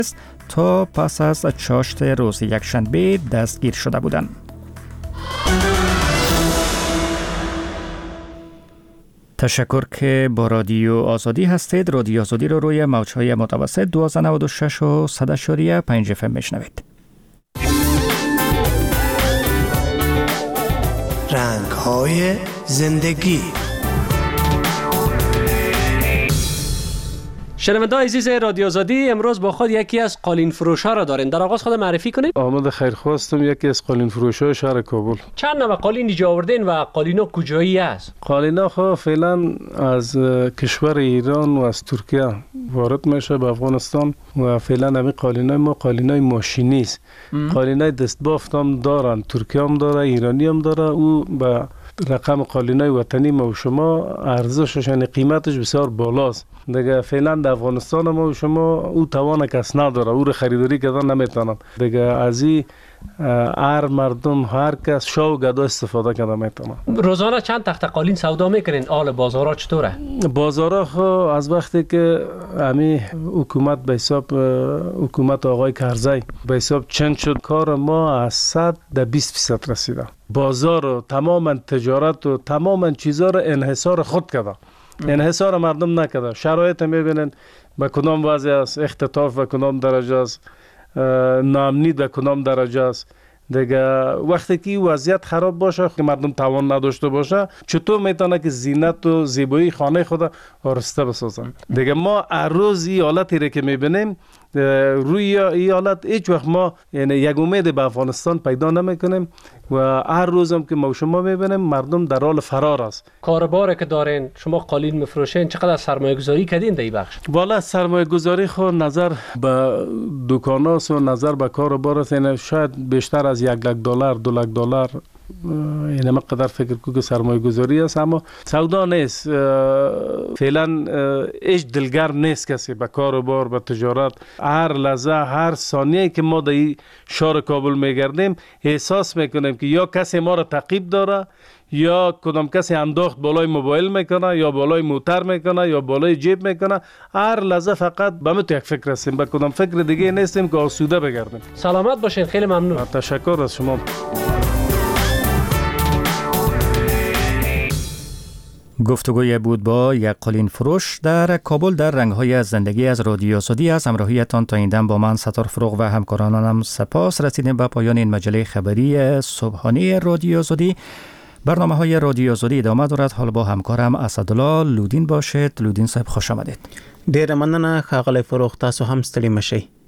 تا پس از چاشت روز یکشنبه دستگیر شده بودند. تشکر که با رادیو آزادی هستید. رادیو آزادی رو روی موج‌های متوسط 1296 و 100.5 FM میشنوید. رنگ‌های زندگی. شنونده‌های عزیز رادیو آزادی، امروز با خود یکی از قالین فروش‌ها را دارین. در آغاز خود معرفی کنید. احمد خیرخواستم، یکی از قالین فروش‌های شهر کابل. چند نوع قالین اینجا آوردین و قالینا کجایی است؟ قالینا خو فعلا از کشور ایران و از ترکیه وارد میشه به افغانستان و فعلا همین قالینای ما قالینای ماشینی است. قالینای دستبافت هم دارن، ترکیه هم داره، ایرانی هم داره. او به رقم قالینای وطنی ما و شما ارزشش یعنی قیمتش بسیار بالاست. دیگه فعلا در افغانستان ما و شما او توان کس نداره، او رو خریداری کردن نمیتونن. دیگه از این هر مردم هر کس شاه و گدا استفاده کرده میتونه. روزانه چند تخت قالین سودا میکنین؟ حال بازارا چطوره؟ بازارا خو از وقتی که همین حکومت به حساب حکومت آقای کرزی به حساب چند شد، کار ما از 100 تا 20% رسیده. بازار و تمام تجارت و تمام چیزا رو انحصار خود کرده. انحصار مردم نکرده. شرایط میبینن به کدام وضع است، اختطاف به کدام درجه است، ناامنی به کدام درجه است. دیگه وقتی که وضعیت خراب باشه که مردم توان نداشته باشه، چطور میتونه که زینت و زیبایی خانه خود آراسته بسازن؟ دیگه ما هر روز این حالتی رو که میبینیم، روی این حالت هیچ وقت ما یعنی یک امید به افغانستان پیدا نمیکنیم و هر روزم که ما شما میبینیم مردم در حال فرار است. کاروباری که دارین شما قالین میفروشین، چقدر سرمایه گذاری کردین در این بخش؟ والا سرمایه گذاری خود نظر به دکاناست و نظر به کاروبار است، شاید بیشتر از $1 لک $2 لک یعنی مقدار فکر کنم که سرمایه گذاری است، اما سودا نیست. فعلا هیچ دلگرم نیست کسی به کاروبار به تجارت. هر لحظه هر ثانیه که ما در شهر کابل میگردیم احساس میکنیم که یا کسی ما را تعقیب داره، یا کدام کسی انداخت بالای موبایل میکنه، یا بالای موتر میکنه، یا بالای جیب میکنه. هر لحظه فقط به ما یک فکر هستیم، به کدام فکر دیگه نیستیم که آسوده بگردیم. سلامت باشین، خیلی ممنون. تشکر از شما. گفتگوی بود با یک قالین فروش در کابل در رنگ‌های زندگی از رادیو آزادی. از همراهیتان تا این دم با من ستار فروغ و همکارانم سپاس. رسیدیم به پایان این مجله خبری صبحانه رادیو آزادی. برنامه‌های رادیو آزادی ادامه دارد. حالا با همکارم اسدالله لودین باشید. لودین صاحب خوش آمدید. ډیره مننه ښاغلی فروغ، تاسو هم ستړي مشئ.